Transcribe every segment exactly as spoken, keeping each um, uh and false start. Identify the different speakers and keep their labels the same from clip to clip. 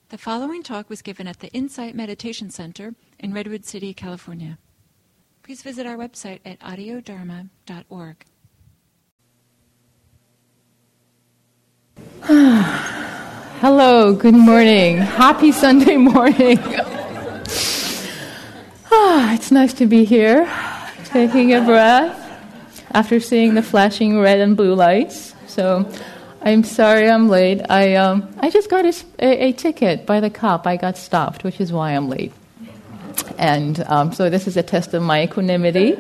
Speaker 1: The following talk was given at the Insight Meditation Center in Redwood City, California. Please visit our website at audio dharma dot org.
Speaker 2: Hello, good morning. Happy Sunday morning. Ah, it's nice to be here, taking a breath after seeing the flashing red and blue lights. So I'm sorry I'm late. I um I just got a, a, a ticket by the cop. I got stopped, which is why I'm late. And um, so this is a test of my equanimity.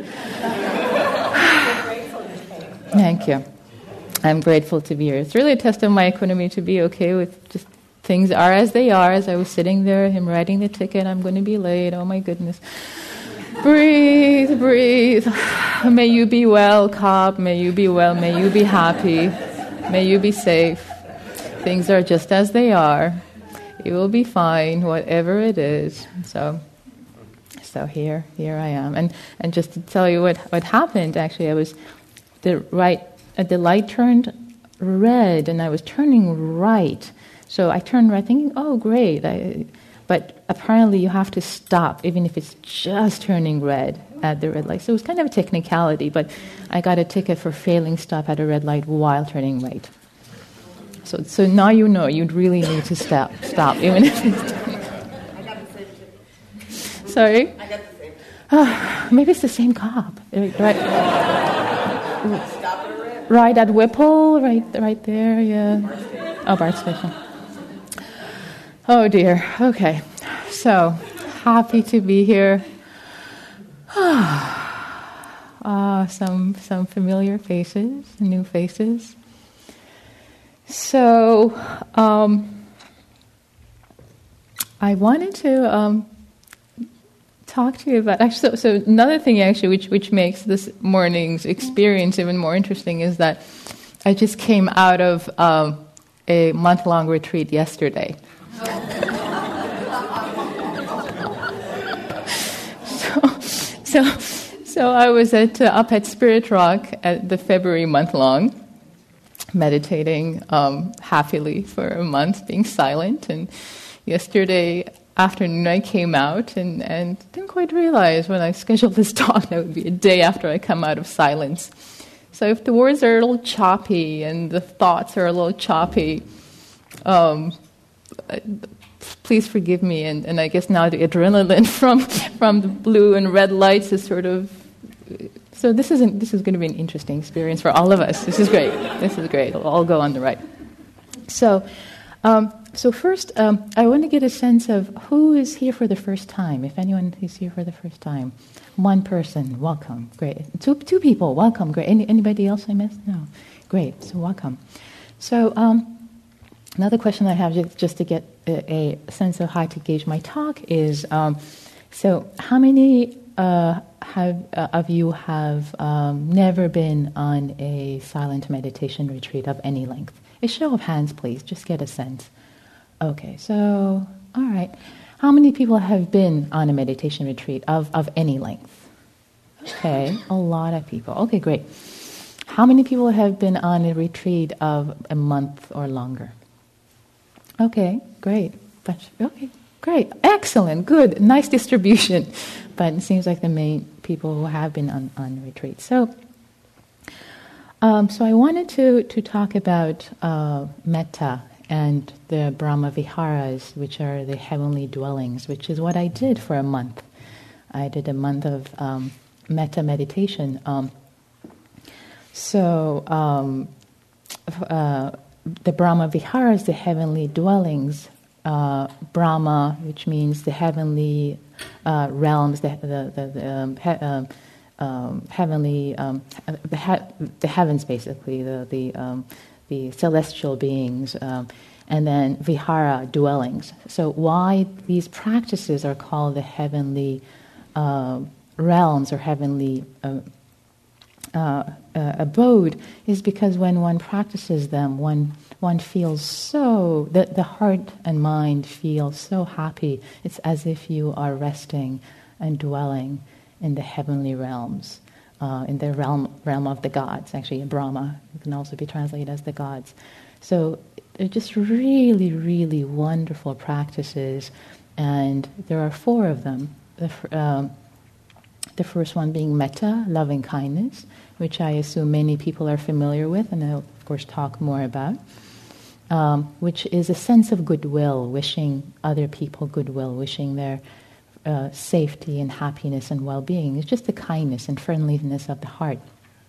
Speaker 2: Thank you. I'm grateful to be here. It's really a test of my equanimity to be okay with just things are as they are. As I was sitting there, him writing the ticket, I'm going to be late. Oh my goodness. Breathe, breathe. May you be well, cop. May you be well. May you be happy. May you be safe. Things are just as they are. You will be fine, whatever it is. So, so here, here I am. And and just to tell you what, what happened, actually, I was the right. Uh, the light turned red, and I was turning right. So I turned right, thinking, "Oh, great!" I, but apparently, you have to stop, even if it's just turning red at the red light. So it was kind of a technicality, but I got a ticket for failing stop at a red light while turning right. So, so now you know you'd really need to stop, stop, even if it's.
Speaker 3: I got the same ticket.
Speaker 2: Sorry.
Speaker 3: I got the same.
Speaker 2: Oh, maybe it's the same cop, right?
Speaker 3: Stop at a red.
Speaker 2: Right at Whipple, right, right there. Yeah. Oh, BART station. Oh dear. Okay. So happy to be here. Ah, some some familiar faces, new faces. So um, I wanted to um, talk to you about actually. So, so another thing actually, which which makes this morning's experience even more interesting, is that I just came out of um, a month-long retreat yesterday. So, so I was at uh, up at Spirit Rock at the February month-long, meditating um, happily for a month, being silent. And yesterday afternoon I came out and, and didn't quite realize when I scheduled this talk that would be a day after I come out of silence. So if the words are a little choppy and the thoughts are a little choppy, um, please forgive me. And, and I guess now the adrenaline from from the blue and red lights is sort of. So this isn't. This is going to be an interesting experience for all of us. This is great. This is great. It'll all go on the right. So, um, so first, um, I want to get a sense of who is here for the first time. If anyone is here for the first time, one person, welcome. Great. Two two people, welcome. Great. Any, anybody else I missed? No. Great. So welcome. So. Um, Another question I have, just, just to get a, a sense of how to gauge my talk, is um, so how many uh, have uh, of you have um, never been on a silent meditation retreat of any length? A show of hands, please. Just get a sense. Okay, so all right. How many people have been on a meditation retreat of, of any length? Okay, a lot of people. Okay, great. How many people have been on a retreat of a month or longer? Okay, great. But, okay, great. Excellent, good, nice distribution. But it seems like the main people who have been on, on retreat. So, um, so I wanted to, to talk about uh, metta and the Brahma Viharas, which are the heavenly dwellings, which is what I did for a month. I did a month of um, metta meditation. Um, so, um, uh, the Brahma Viharas, the heavenly dwellings, uh, Brahma, which means the heavenly uh, realms, the the, the, the um, he, um, um, heavenly um, the, he- the heavens, basically the the um, the celestial beings, um, and then Vihara, dwellings. So why these practices are called the heavenly uh, realms or heavenly uh, uh, uh, abode is because when one practices them, one one feels so, the, the heart and mind feel so happy. It's as if you are resting and dwelling in the heavenly realms, uh, in the realm realm of the gods. Actually, Brahma can also be translated as the gods. So they're just really, really wonderful practices, and there are four of them. The, f- um, the first one being metta, loving kindness, which I assume many people are familiar with, and I'll, of course, talk more about, um, which is a sense of goodwill, wishing other people goodwill, wishing their uh, safety and happiness and well-being. It's just the kindness and friendliness of the heart.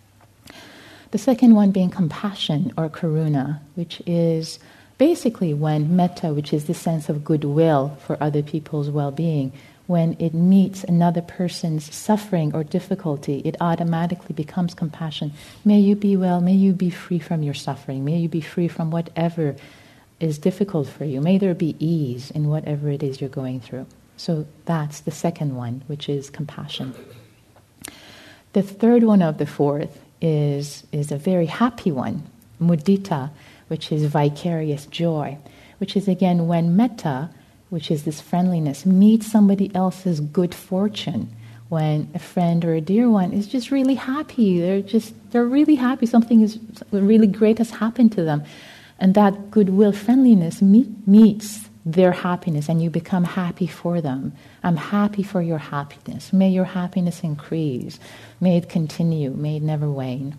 Speaker 2: The second one being compassion or karuna, which is basically when metta, which is the sense of goodwill for other people's well-being, when it meets another person's suffering or difficulty, it automatically becomes compassion. May you be well, may you be free from your suffering, may you be free from whatever is difficult for you, may there be ease in whatever it is you're going through. So that's the second one, which is compassion. The third one of the fourth is, is a very happy one, mudita, which is vicarious joy, which is again when metta, which is this friendliness, meets somebody else's good fortune. When a friend or a dear one is just really happy, they're just, they're really happy, something is really great has happened to them. And that goodwill, friendliness meet, meets their happiness, and you become happy for them. I'm happy for your happiness. May your happiness increase. May it continue. May it never wane.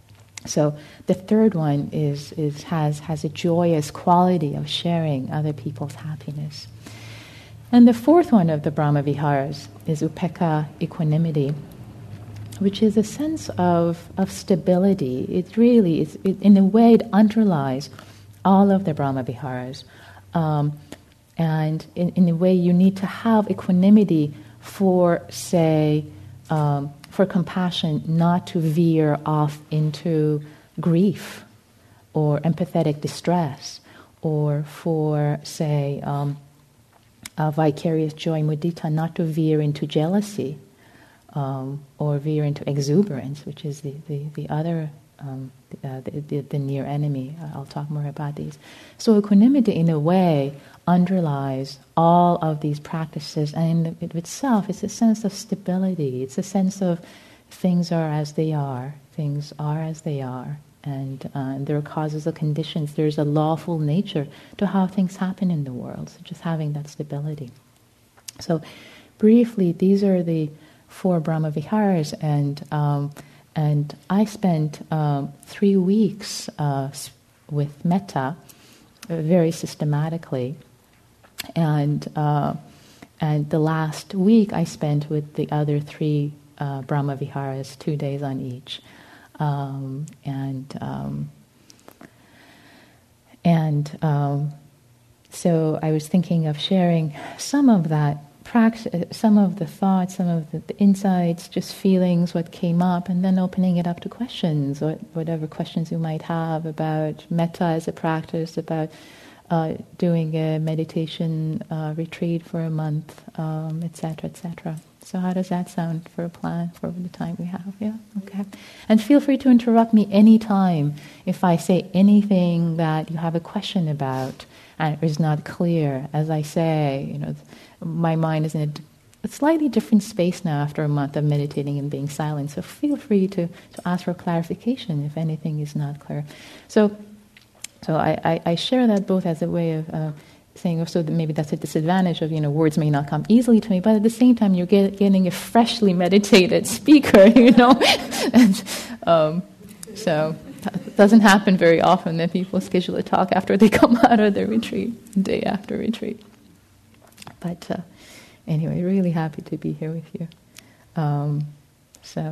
Speaker 2: So the third one is, is has, has a joyous quality of sharing other people's happiness. And the fourth one of the Brahma Viharas is upekkha, equanimity, which is a sense of, of stability. It really is, it, in a way, it underlies all of the Brahma Viharas. Um, and in, in a way, you need to have equanimity for, say, um, for compassion not to veer off into grief or empathetic distress, or for, say, um, uh, vicarious joy, mudita, not to veer into jealousy um, or veer into exuberance, which is the, the, the other um, uh, the, the, the near enemy. I'll talk more about these. So equanimity, in a way, underlies all of these practices, and in it itself, it's a sense of stability. It's a sense of things are as they are. Things are as they are, and, uh, and there are causes or conditions. There's a lawful nature to how things happen in the world. So just having that stability. So, briefly, these are the four Brahma Viharas, and um, and I spent um, three weeks uh, with metta, uh, very systematically. And uh, and the last week I spent with the other three uh, Brahma Viharas, two days on each, um, and um, and um, so I was thinking of sharing some of that practice, some of the thoughts, some of the, the insights, just feelings, what came up, and then opening it up to questions, or whatever questions you might have about metta as a practice, about Uh, doing a meditation uh, retreat for a month, um, et cetera, et cetera. So how does that sound for a plan for the time we have? Yeah, okay. And feel free to interrupt me anytime if I say anything that you have a question about and is not clear. As I say, you know, my mind is in a, a slightly different space now after a month of meditating and being silent. So feel free to, to ask for clarification if anything is not clear. So. So I, I, I share that both as a way of uh, saying, so that maybe that's a disadvantage of, you know, words may not come easily to me, but at the same time you're get, getting a freshly meditated speaker, you know. and um, so it doesn't happen very often that people schedule a talk after they come out of their retreat, day after retreat. But uh, anyway, really happy to be here with you. Um, so,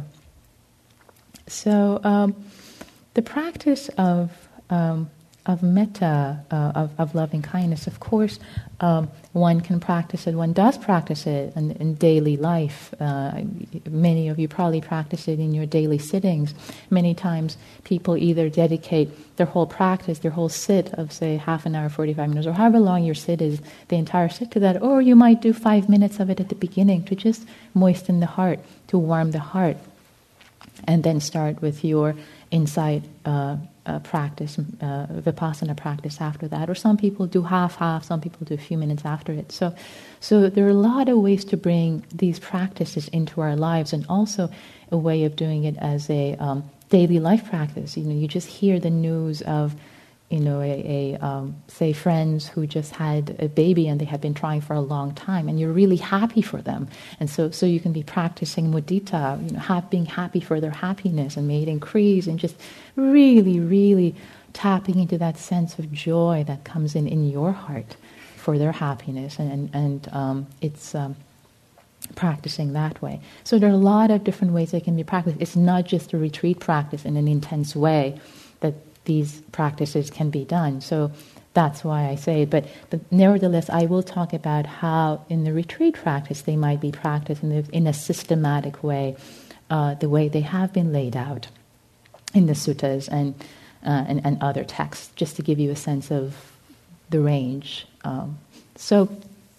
Speaker 2: so um, the practice of um, of metta, uh, of, of loving kindness, of course, um, one can practice it, one does practice it in, in daily life. Uh, many of you probably practice it in your daily sittings. Many times people either dedicate their whole practice, their whole sit of, say, half an hour, forty-five minutes, or however long your sit is, the entire sit to that, or you might do five minutes of it at the beginning to just moisten the heart, to warm the heart, and then start with your insight uh, uh, practice, uh, vipassana practice after that. Or some people do half-half, some people do a few minutes after it. So, so there are a lot of ways to bring these practices into our lives, and also a way of doing it as a um, daily life practice. You know, you just hear the news of you know, a, a um, say friends who just had a baby and they have been trying for a long time, and you're really happy for them, and so so you can be practicing mudita, you know, have, being happy for their happiness, and may it increase, and just really, really tapping into that sense of joy that comes in in your heart for their happiness, and and, and um, it's um, practicing that way. So there are a lot of different ways they can be practiced. It's not just a retreat practice in an intense way that these practices can be done. So that's why I say it. But, but nevertheless, I will talk about how in the retreat practice they might be practiced in, the, in a systematic way, uh, the way they have been laid out in the suttas and, uh, and, and other texts, just to give you a sense of the range. Um, so,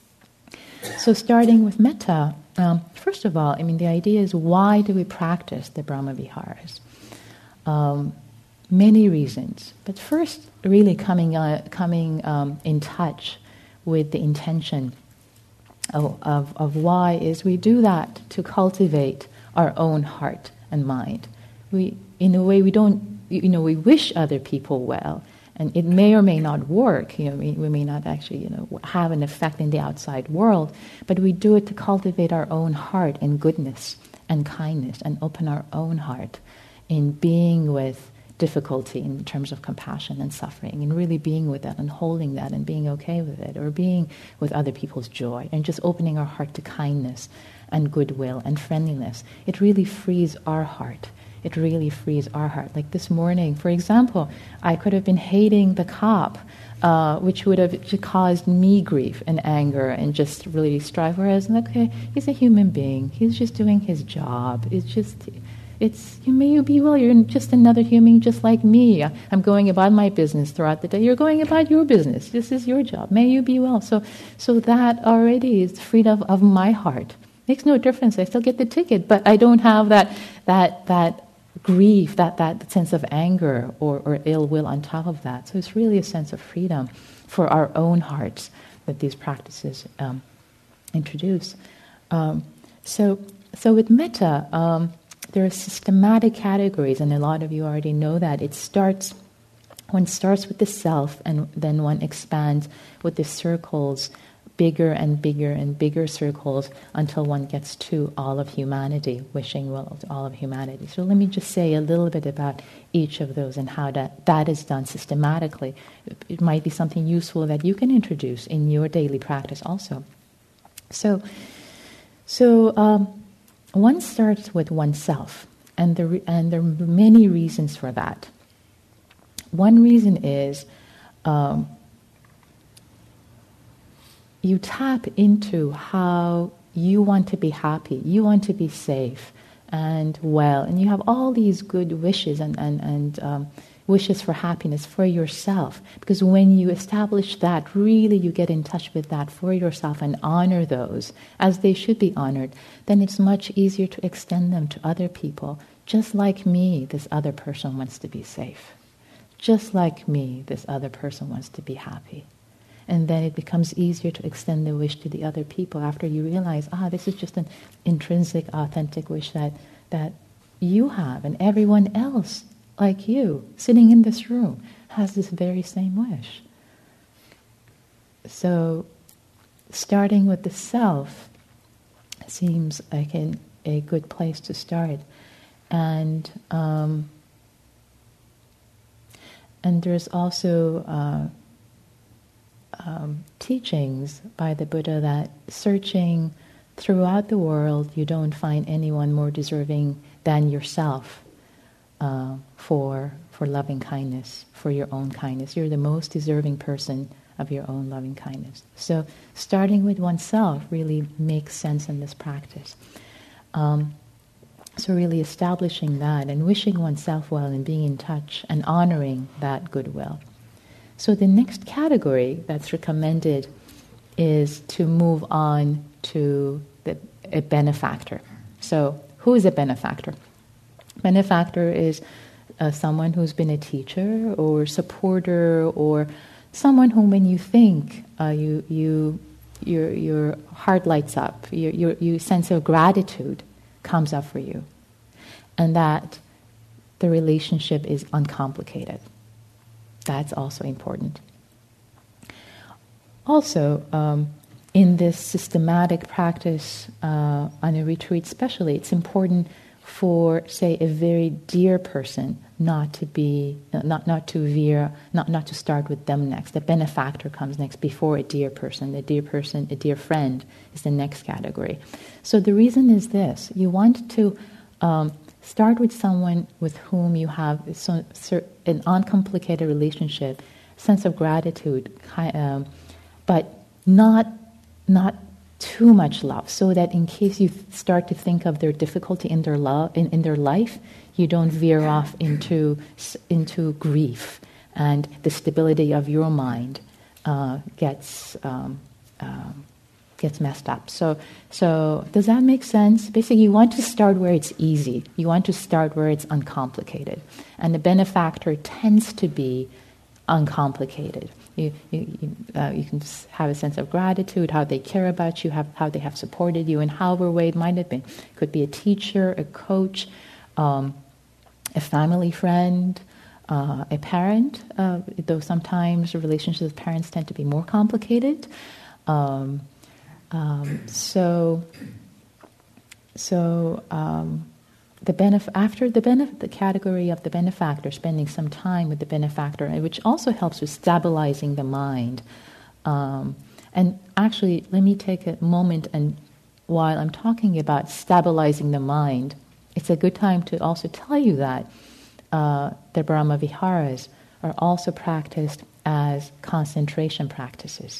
Speaker 2: so starting with metta, um, first of all, I mean, the idea is, why do we practice the Brahmaviharas? Um, Many reasons, but first, really coming uh, coming um, in touch with the intention of, of of why is we do that to cultivate our own heart and mind. We, in a way, we don't, you know, we wish other people well, and it may or may not work. You know, we, we may not actually, you know, have an effect in the outside world, but we do it to cultivate our own heart in goodness and kindness, and open our own heart in being with difficulty in terms of compassion and suffering, and really being with that and holding that and being okay with it, or being with other people's joy, and just opening our heart to kindness and goodwill and friendliness. It really frees our heart. It really frees our heart. Like this morning, for example, I could have been hating the cop, uh, which would have caused me grief and anger and just really strife, whereas, okay, he's a human being. He's just doing his job. It's just... It's, may you be well, you're just another human just like me. I'm going about my business throughout the day. You're going about your business. This is your job. May you be well. So so that already is freedom of my heart. Makes no difference. I still get the ticket, but I don't have that that that grief, that, that sense of anger or, or ill will on top of that. So it's really a sense of freedom for our own hearts that these practices um, introduce. Um, so so with metta, um, there are systematic categories, and a lot of you already know that. It starts, one starts with the self, and then one expands with the circles, bigger and bigger and bigger circles, until one gets to all of humanity, wishing well to all of humanity. So let me just say a little bit about each of those and how that, that is done systematically. It might be something useful that you can introduce in your daily practice also. So, so um, one starts with oneself, and there, and there are many reasons for that. One reason is um, you tap into how you want to be happy, you want to be safe and well, and you have all these good wishes and, and, and um, wishes for happiness for yourself. Because when you establish that, really you get in touch with that for yourself and honor those as they should be honored, then it's much easier to extend them to other people. Just like me, this other person wants to be safe. Just like me, this other person wants to be happy. And then it becomes easier to extend the wish to the other people after you realize, ah, this is just an intrinsic, authentic wish that, that you have, and everyone else like you, sitting in this room, has this very same wish. So, starting with the self seems like an, a good place to start. And um, and there's also uh, um, teachings by the Buddha that searching throughout the world, you don't find anyone more deserving than yourself. Uh, for for loving kindness, for your own kindness. You're the most deserving person of your own loving kindness. So starting with oneself really makes sense in this practice. Um, so really establishing that and wishing oneself well and being in touch and honoring that goodwill. So the next category that's recommended is to move on to the, a benefactor. So who is a benefactor? Benefactor is uh, someone who's been a teacher or supporter, or someone whom, when you think, uh, you you your your heart lights up, your your your sense of gratitude comes up for you, and that the relationship is uncomplicated. that's also important. Also, um, in this systematic practice uh, on a retreat especially, it's important for, say, a very dear person not to be, not, not to veer, not, not to start with them next. The benefactor comes next before a dear person. A dear person, a dear friend is the next category. So the reason is this: you want to um, start with someone with whom you have so, so, an uncomplicated relationship, sense of gratitude, um, but not not too much love, so that in case you start to think of their difficulty in their love in, in their life, you don't veer off into into grief, and the stability of your mind uh, gets um, um, gets messed up. So, so does that make sense? Basically, you want to start where it's easy. You want to start where it's uncomplicated, and the benefactor tends to be uncomplicated. You you you, uh, you can have a sense of gratitude, how they care about you, have, how they have supported you in however way it might have been. Could be a teacher, a coach, um, a family friend, uh, a parent, uh, though sometimes relationships with parents tend to be more complicated. Um, um, so, so um, the benef- after the benef- the category of the benefactor, spending some time with the benefactor, which also helps with stabilizing the mind. Um, and actually, let me take a moment, and while I'm talking about stabilizing the mind, it's a good time to also tell you that uh, the Brahma Viharas are also practiced as concentration practices.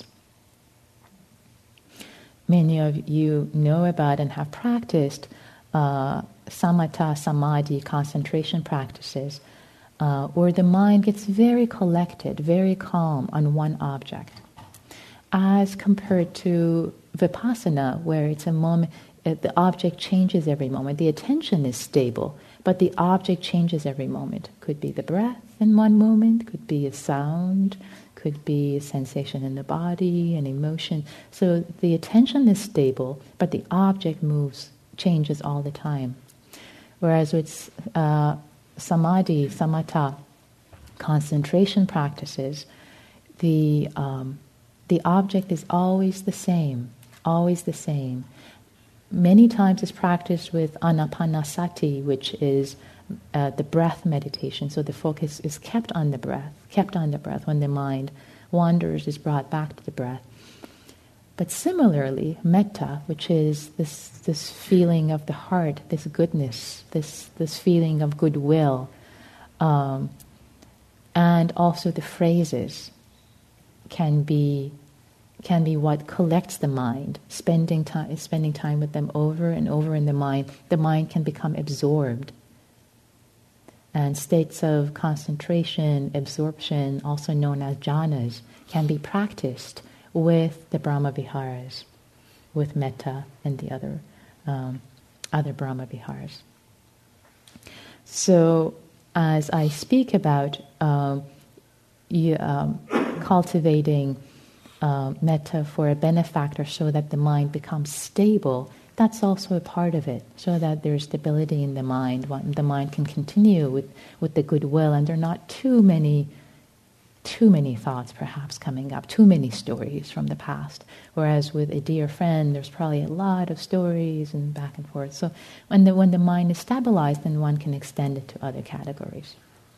Speaker 2: Many of you know about and have practiced uh, samatha, samadhi, concentration practices, uh, where the mind gets very collected, very calm on one object, as compared to vipassana, where it's a moment, uh, the object changes every moment. The attention is stable, but the object changes every moment. Could be the breath in one moment, could be a sound, could be a sensation in the body, an emotion. So the attention is stable, but the object moves, changes all the time. Whereas with uh, samadhi, samatha, concentration practices, the um, the object is always the same, always the same. Many times it's practiced with anapanasati, which is uh, the breath meditation. So the focus is kept on the breath, kept on the breath. When the mind wanders, is brought back to the breath. But similarly, metta, which is this this feeling of the heart, this goodness, this this feeling of goodwill, um, and also the phrases can be can be what collects the mind. Spending time spending time with them over and over in the mind, the mind can become absorbed. And states of concentration, absorption, also known as jhanas, can be practiced with the Brahma Viharas, with metta and the other um, other Brahma Viharas. So, as I speak about um, you, um, cultivating uh, metta for a benefactor so that the mind becomes stable, that's also a part of it, so that there's stability in the mind. The mind can continue with, with the goodwill, and there are not too many too many thoughts perhaps coming up, too many stories from the past. Whereas with a dear friend, there's probably a lot of stories and back and forth. So when the, when the mind is stabilized, then one can extend it to other categories.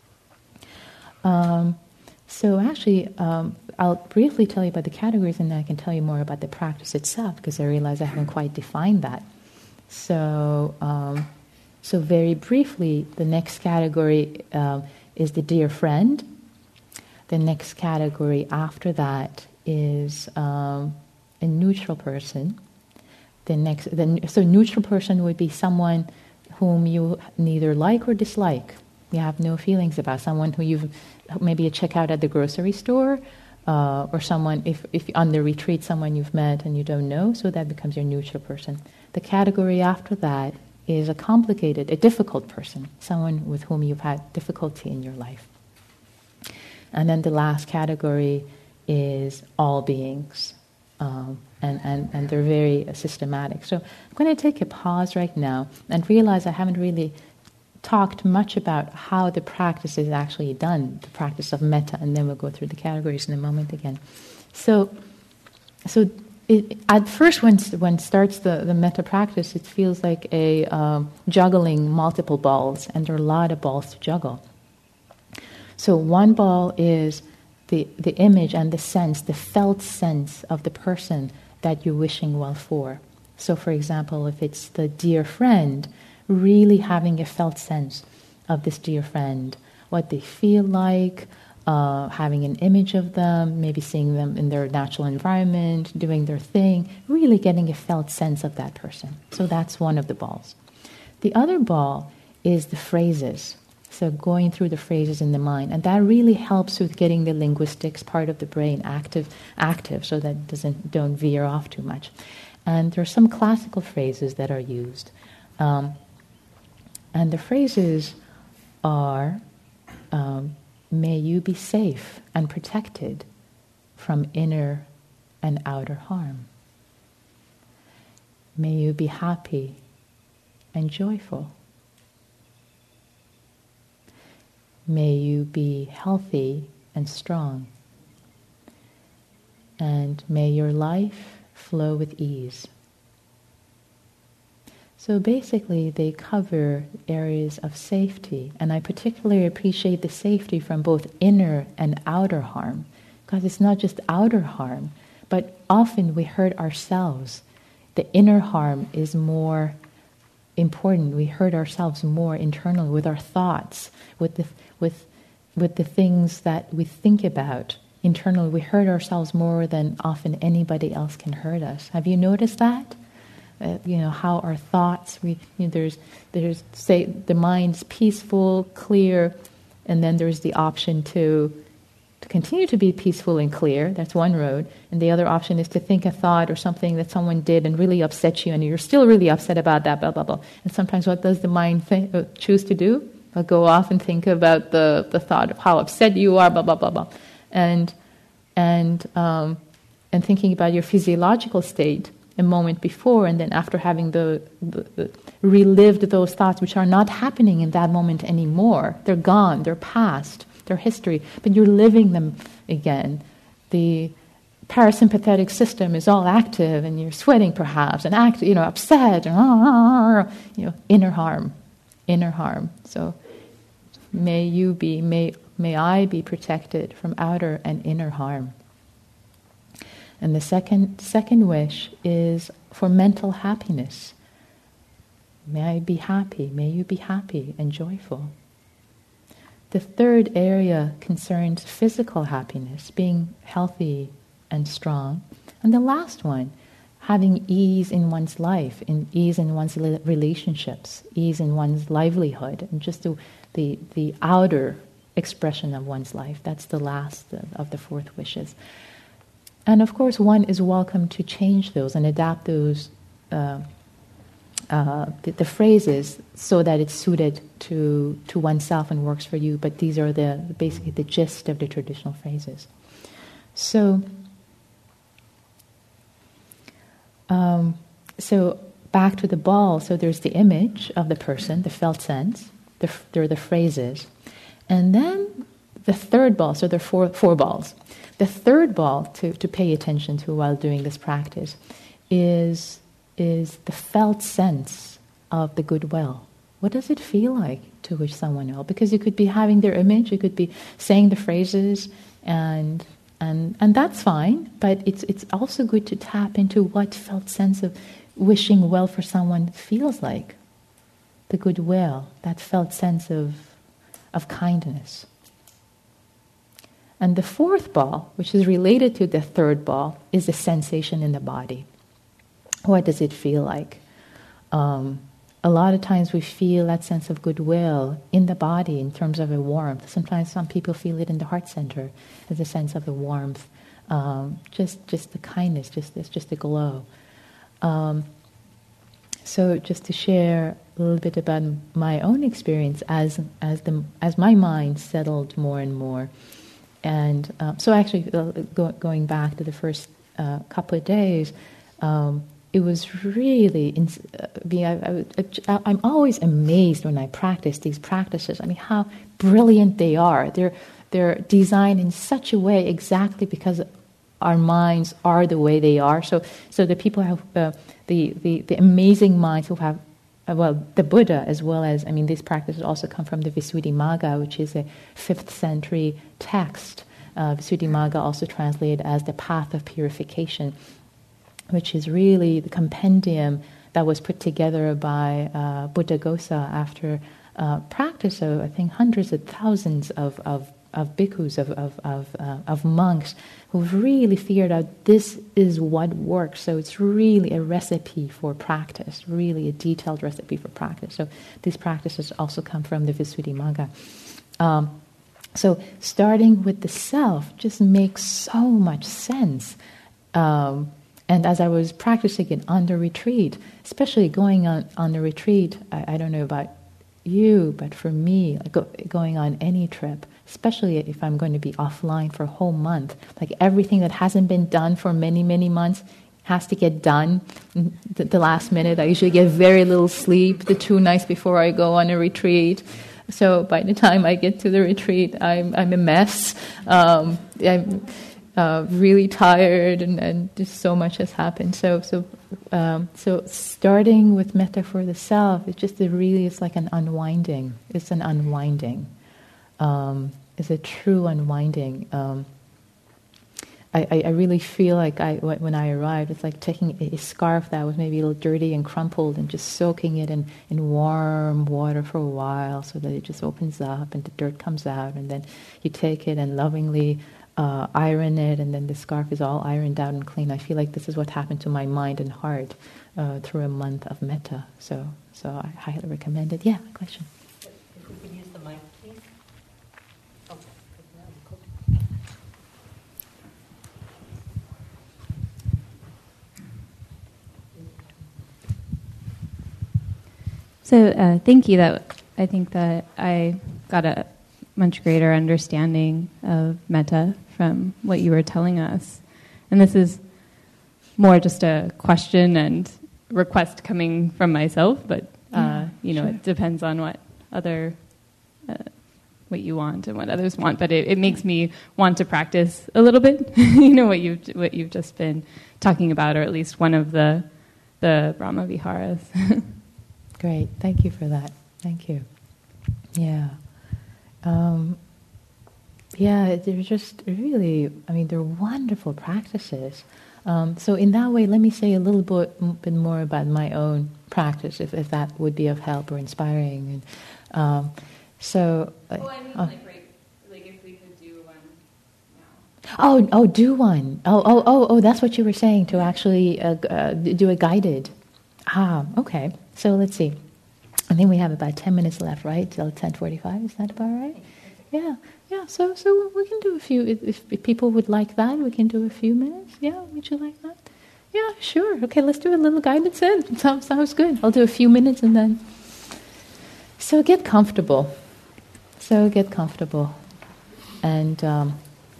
Speaker 2: Um, so actually, um, I'll briefly tell you about the categories, and then I can tell you more about the practice itself, because I realize I haven't quite defined that. So, um, so very briefly, the next category um, is the dear friend. The next category after that is um, a neutral person. The next, the, so neutral person would be someone whom you neither like or dislike. You have no feelings about. Someone who you've maybe you check out at the grocery store, uh, or someone if if on the retreat someone you've met and you don't know. So that becomes your neutral person. The category after that is a complicated, a difficult person, someone with whom you've had difficulty in your life. And then the last category is all beings, um, and, and, and they're very uh, systematic. So I'm going to take a pause right now and realize I haven't really talked much about how the practice is actually done, the practice of metta, and then we'll go through the categories in a moment again. So, so it, at first when when starts the, the metta practice, it feels like a um, juggling multiple balls, and there are a lot of balls to juggle. So one ball is the, the image and the sense, the felt sense of the person that you're wishing well for. So for example, if it's the dear friend, really having a felt sense of this dear friend, what they feel like, uh, having an image of them, maybe seeing them in their natural environment, doing their thing, really getting a felt sense of that person. So that's one of the balls. The other ball is the phrases. So going through the phrases in the mind, and that really helps with getting the linguistics part of the brain active, active, so that it doesn't don't veer off too much. And there are some classical phrases that are used. Um, And the phrases are, um, may you be safe and protected from inner and outer harm. May you be happy and joyful. May you be healthy and strong. And may your life flow with ease. So basically, they cover areas of safety, and I particularly appreciate the safety from both inner and outer harm, because it's not just outer harm, but often we hurt ourselves. The inner harm is more important. We hurt ourselves more internally with our thoughts, with the with with the things that we think about internally. We hurt ourselves more than often anybody else can hurt us. Have you noticed that? Uh, you know, how our thoughts, we, you know, there's, there's, say, the mind's peaceful, clear, and then there's the option to, to continue to be peaceful and clear. That's one road. And the other option is to think a thought or something that someone did and really upset you, and you're still really upset about that, blah, blah, blah. And sometimes what does the mind think, uh, choose to do? I'll go off and think about the, the thought of how upset you are, blah, blah, blah, blah. And, and, um, and thinking about your physiological state a moment before, and then after having the, the, the relived those thoughts, which are not happening in that moment anymore. They're gone, they're past, they're history, but you're living them again. The parasympathetic system is all active, and you're sweating perhaps, and act, you know, upset, and you know, inner harm, inner harm. So may you be, may may I be protected from outer and inner harm. And the second second wish is for mental happiness. May I be happy, may you be happy and joyful. The third area concerns physical happiness, being healthy and strong. And the last one, having ease in one's life, in ease in one's relationships, ease in one's livelihood, and just the, the, the outer expression of one's life. That's the last of the fourth wishes. And of course, one is welcome to change those and adapt those, uh, uh, the, the phrases, so that it's suited to to oneself and works for you. But these are the basically the gist of the traditional phrases. So, um, so back to the ball. So there's the image of the person, the felt sense. The, there are the phrases, and then the third ball. So there are four four balls. The third ball to, to pay attention to while doing this practice is, is the felt sense of the goodwill. What does it feel like to wish someone well? Because you could be having their image, you could be saying the phrases, and and and that's fine, but it's it's also good to tap into what felt sense of wishing well for someone feels like. The goodwill, that felt sense of of kindness. And the fourth ball, which is related to the third ball, is the sensation in the body. What does it feel like? Um, a lot of times we feel that sense of goodwill in the body in terms of a warmth. Sometimes some people feel it in the heart center as a sense of the warmth, um, just just the kindness, just this, just the glow. Um, so just to share a little bit about my own experience as as the as my mind settled more and more. And um, so actually, uh, go, going back to the first uh, couple of days, um, it was really, uh, being, I, I, I'm always amazed when I practice these practices. I mean, how brilliant they are. They're, they're designed in such a way exactly because our minds are the way they are. So, so the people have, uh, the, the, the amazing minds who have, uh, well, the Buddha as well as, I mean, these practices also come from the Visuddhimagga, which is a fifth century text. Uh, Visuddhimagga also translated as the path of purification, which is really the compendium that was put together by uh, Buddhaghosa after uh, practice of, I think, hundreds of thousands of, of, of bhikkhus, of, of, of, uh, of monks, who really figured out this is what works. So it's really a recipe for practice, really a detailed recipe for practice. So these practices also come from the Visuddhimagga. Um, so starting with the self just makes so much sense. Um, And as I was practicing it on the retreat, especially going on, on the retreat, I, I don't know about you, but for me, like go, going on any trip, especially if I'm going to be offline for a whole month, like everything that hasn't been done for many, many months has to get done the, the last minute. I usually get very little sleep the two nights before I go on a retreat. So by the time I get to the retreat, I'm, I'm a mess. Um, I'm, Uh, really tired, and, and just so much has happened. So, so, um, so starting with metta for the self, it just it really is like an unwinding. It's an unwinding. Um, it's a true unwinding. Um, I, I, I really feel like I when I arrived, it's like taking a scarf that was maybe a little dirty and crumpled, and just soaking it in, in warm water for a while, so that it just opens up and the dirt comes out, and then you take it and lovingly Uh, iron it, and then the scarf is all ironed out and clean. I feel like this is what happened to my mind and heart uh, through a month of metta. So, so I highly recommend it. Yeah, question.
Speaker 3: If we could use the mic, please. Oh, cool.
Speaker 4: So, uh, thank you. That I think that I got a much greater understanding of metta from what you were telling us. And this is more just a question and request coming from myself, but uh, yeah, you know, sure. It depends on what other, uh, what you want and what others want. But it, it makes me want to practice a little bit. You know what you've what you've just been talking about, or at least one of the the Brahma Viharas.
Speaker 2: Great, thank you for that. Thank you. Yeah. Um, yeah, they're just really, I mean, they're wonderful practices. Um, so in that way, let me say a little bit, bit more about my own practice, if, if that would be of help or inspiring. And um, so,
Speaker 4: well, I mean, uh, like, right, like if we could do one now.
Speaker 2: Oh, oh, do one. Oh, oh, oh, oh, that's what you were saying, to actually uh, uh, do a guided. Ah, okay. So let's see. I think we have about ten minutes left, right? Till ten forty-five, is that about right? Yeah, yeah, so so we can do a few, if, if people would like that, we can do a few minutes. Yeah, would you like that? Yeah, sure. Okay, let's do a little guided set. Sounds, sounds good. I'll do a few minutes and then... So get comfortable. So get comfortable. And um,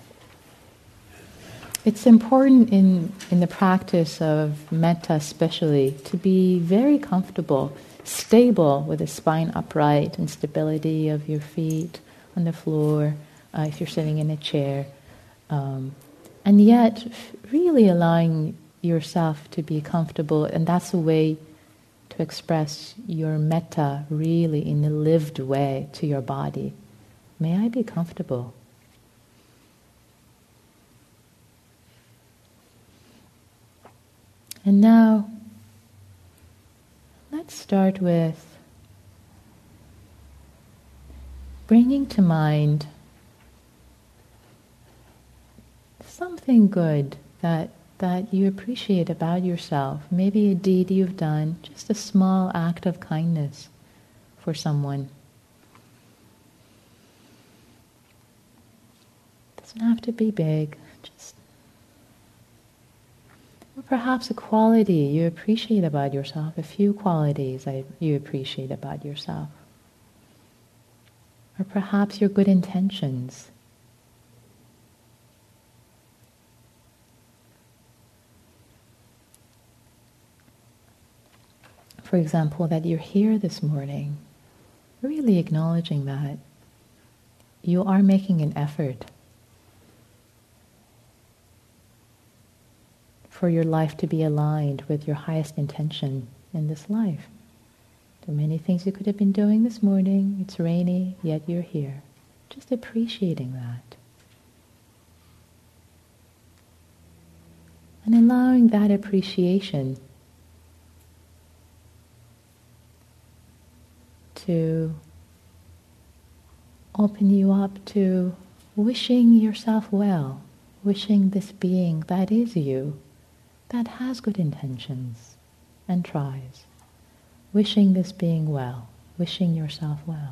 Speaker 2: it's important in, in the practice of metta especially to be very comfortable, stable, with the spine upright and stability of your feet on the floor, uh, if you're sitting in a chair, um, and yet really allowing yourself to be comfortable, and that's a way to express your metta really in a lived way to your body. May I be comfortable? And now, let's start with bringing to mind something good that that you appreciate about yourself. Maybe a deed you've done, just a small act of kindness for someone. It doesn't have to be big, just or perhaps a quality you appreciate about yourself, a few qualities that you appreciate about yourself. Or perhaps your good intentions. for example, that you're here this morning, really acknowledging that you are making an effort for your life to be aligned with your highest intention in this life. There are many things you could have been doing this morning. It's rainy, yet you're here. Just appreciating that. And allowing that appreciation to open you up to wishing yourself well, wishing this being that is you, that has good intentions and tries, wishing this being well, wishing yourself well.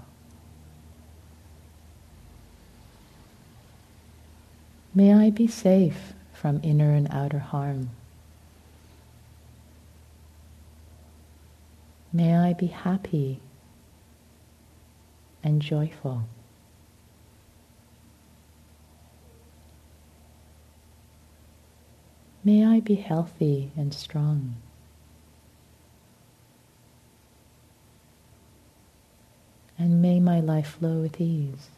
Speaker 2: May I be safe from inner and outer harm. May I be happy and joyful. May I be healthy and strong. And may my life flow with ease.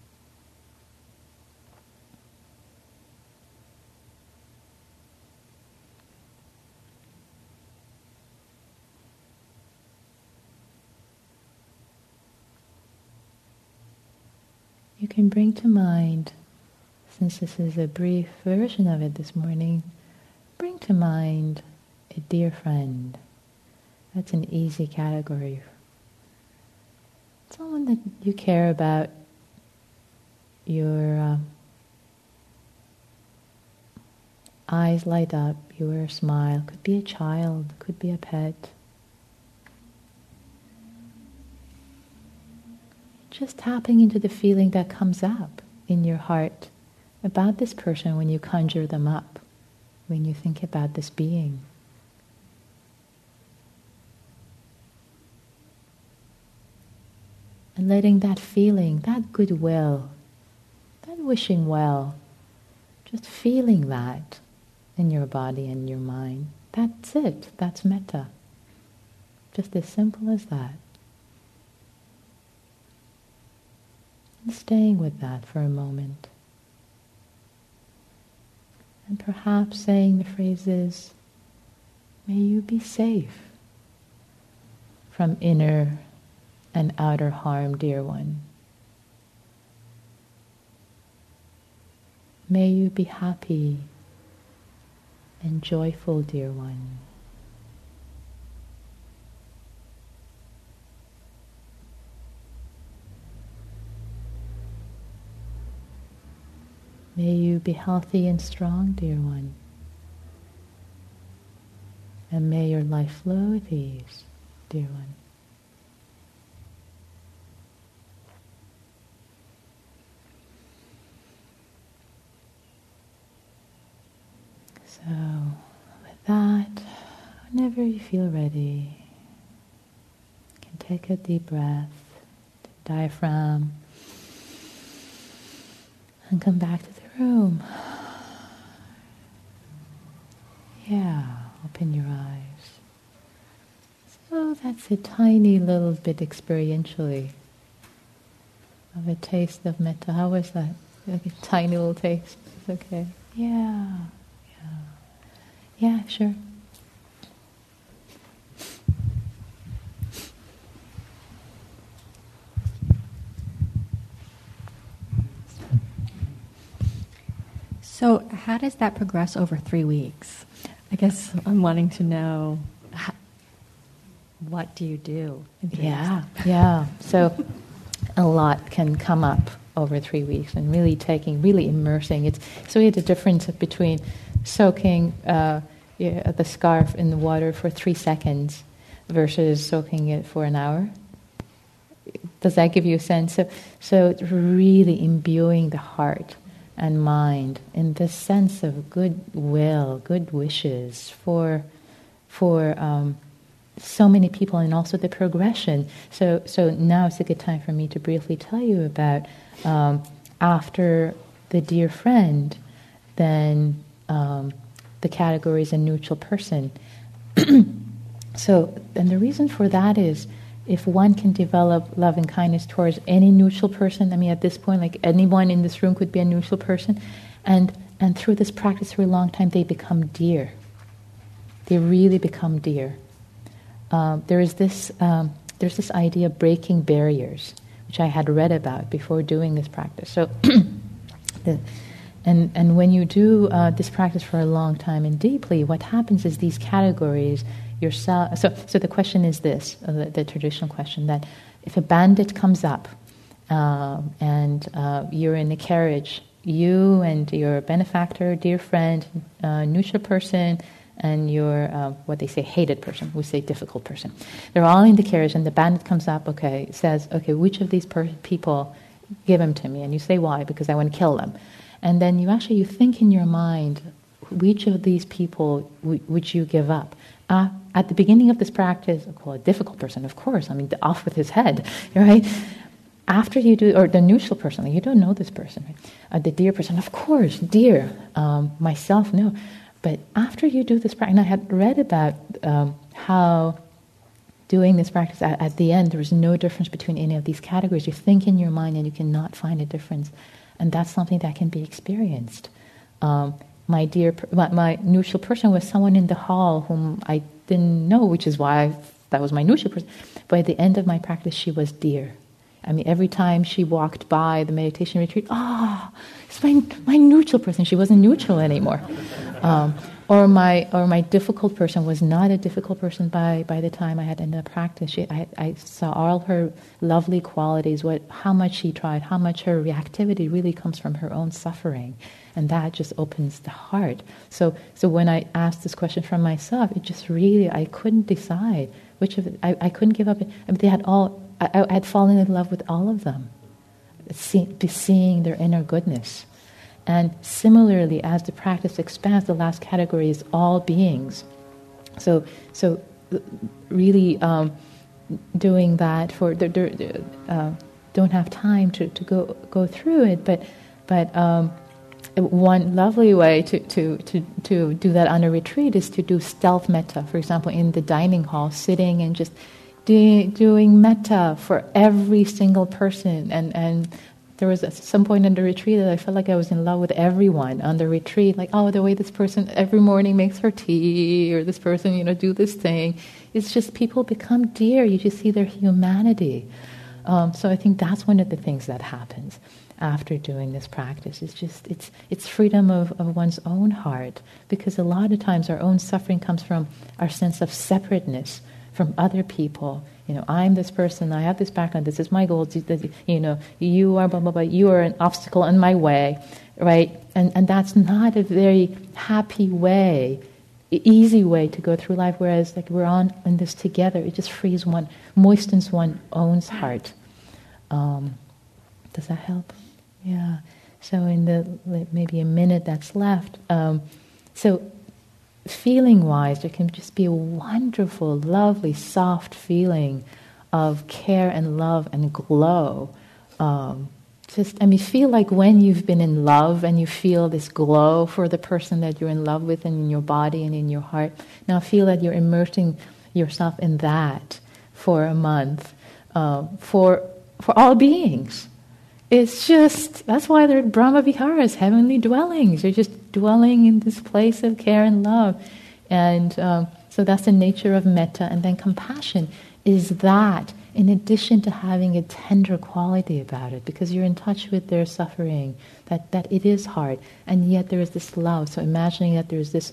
Speaker 2: You can bring to mind, since this is a brief version of it this morning, bring to mind a dear friend. That's an easy category. Someone that you care about, your uh, eyes light up, your smile. Could be a child, could be a pet. Just tapping into the feeling that comes up in your heart about this person when you conjure them up, when you think about this being. And letting that feeling, that goodwill, that wishing well, just feeling that in your body and your mind. That's it. That's metta. Just as simple as that. And staying with that for a moment. And perhaps saying the phrases, may you be safe from inner and outer harm, dear one. May you be happy and joyful, dear one. May you be healthy and strong, dear one. And may your life flow with ease, dear one. So, with that, whenever you feel ready, you can take a deep breath, the diaphragm, and come back to the room. Yeah, open your eyes. So that's a tiny little bit experientially of a taste of metta. How was that? Like a tiny little taste. It's okay. Yeah, yeah. Yeah, sure.
Speaker 3: So how does that progress over three weeks? I guess I'm wanting to know, how, what do you do? in three
Speaker 2: Yeah,
Speaker 3: weeks?
Speaker 2: yeah. So a lot can come up over three weeks and really taking, really immersing. It's so we had a difference between soaking uh, yeah, the scarf in the water for three seconds versus soaking it for an hour. Does that give you a sense? So, so it's really imbuing the heart and mind in this sense of goodwill, good wishes for for um, so many people, and also the progression. So, so now it's a good time for me to briefly tell you about um, after the dear friend, then um, the category is a neutral person. so, and the reason for that is, if one can develop love and kindness towards any neutral person, I mean, at this point, like anyone in this room could be a neutral person, and and through this practice for a long time, they become dear. They really become dear. Uh, there is this, um, there's this idea of breaking barriers, which I had read about before doing this practice. So, the, and and when you do uh, this practice for a long time and deeply, what happens is these categories, yourself. So, so the question is this: uh, the, the traditional question that if a bandit comes up uh, and uh, you're in a carriage, you and your benefactor, dear friend, uh, neutral person, and your, uh, what they say, hated person, we say difficult person. They're all in the carriage, and the bandit comes up, okay, says, okay, which of these per- people, give them to me? And you say, why? Because I want to kill them. And then you actually, you think in your mind, which of these people w- would you give up? Uh, at the beginning of this practice, I call a difficult person, of course, I mean, the, off with his head, right? After you do, or the neutral person, like you don't know this person, right? Uh, the dear person, of course, dear, um, myself, no. But after you do this practice, and I had read about um, how doing this practice, at, at the end, there was no difference between any of these categories. You think in your mind and you cannot find a difference. And that's something that can be experienced. Um, my dear, my, my neutral person was someone in the hall whom I didn't know, which is why I, that was my neutral person. But at the end of my practice, she was dear. I mean, every time she walked by the meditation retreat, ah, oh, it's my my neutral person. She wasn't neutral anymore. Um, or my or my difficult person was not a difficult person by, by the time I had ended up practice. She, I, I saw all her lovely qualities, what how much she tried, how much her reactivity really comes from her own suffering. And that just opens the heart. So so when I asked this question from myself, it just really, I couldn't decide which of it, I, I couldn't give up. I mean, they had all, I, I had fallen in love with all of them, see, seeing their inner goodness. And similarly, as the practice expands, the last category is all beings. So, so really um, doing that for the, uh, don't have time to, to go go through it, but but um, one lovely way to, to, to, to do that on a retreat is to do stealth metta. For example, in the dining hall, sitting and just do, doing metta for every single person. And, and there was at some point in the retreat that I felt like I was in love with everyone on the retreat. Like, oh, the way this person every morning makes her tea, or this person, you know, do this thing. It's just people become dear. You just see their humanity. Um, so I think that's one of the things that happens after doing this practice. It's just, it's it's freedom of, of one's own heart, because a lot of times our own suffering comes from our sense of separateness from other people. You know, I'm this person, I have this background, this is my goal, you know, you are blah, blah, blah, you are an obstacle in my way, right? And and that's not a very happy way, easy way to go through life, whereas like we're on in this together, it just frees one, moistens one's own heart. Um, does that help? Yeah. So in the maybe a minute that's left, um, so feeling-wise, there can just be a wonderful, lovely, soft feeling of care and love and glow. Um, just, I mean, feel like when you've been in love and you feel this glow for the person that you're in love with, and in your body and in your heart. Now feel that you're immersing yourself in that for a month, uh, for for all beings. It's just, that's why they're Brahma Viharas, heavenly dwellings. You're just dwelling in this place of care and love. And um, so that's the nature of metta. And then compassion is that, in addition to having a tender quality about it, because you're in touch with their suffering, that, that it is hard, and yet there is this love. So imagining that there's this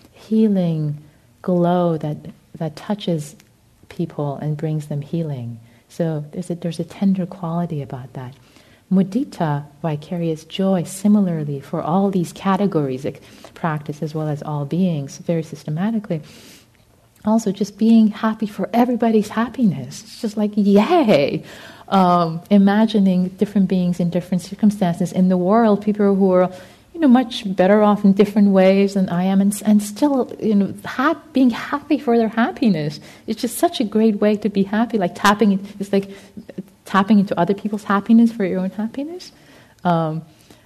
Speaker 2: healing glow that that touches people and brings them healing. So there's a, there's a tender quality about that. Mudita, vicarious joy, similarly for all these categories, like practice as well as all beings, very systematically. Also, just being happy for everybody's happiness. It's just like, yay! Um, imagining different beings in different circumstances in the world, people who are, you know, much better off in different ways than I am, and, and still, you know, ha- being happy for their happiness. It's just such a great way to be happy. Like tapping, it, it's like tapping into other people's happiness for your own happiness. Um,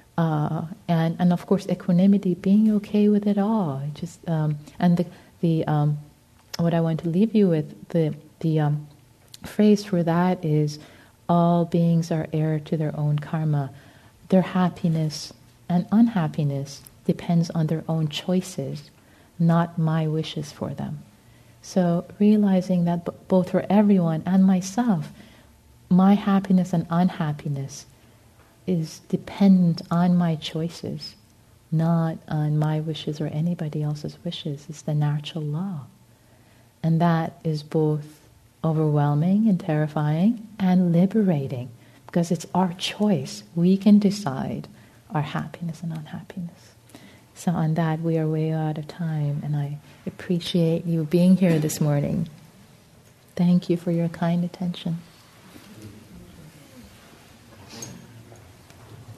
Speaker 2: uh, and, and of course, equanimity, being okay with it all. Just um, and the the um, what I want to leave you with, the, the um, phrase for that is, all beings are heir to their own karma. Their happiness and unhappiness depends on their own choices, not my wishes for them. So realizing that b- both for everyone and myself, my happiness and unhappiness is dependent on my choices, not on my wishes or anybody else's wishes. It's the natural law. And that is both overwhelming and terrifying and liberating, because it's our choice. We can decide our happiness and unhappiness. So on that, we are way out of time, and I appreciate you being here this morning. Thank you for your kind attention.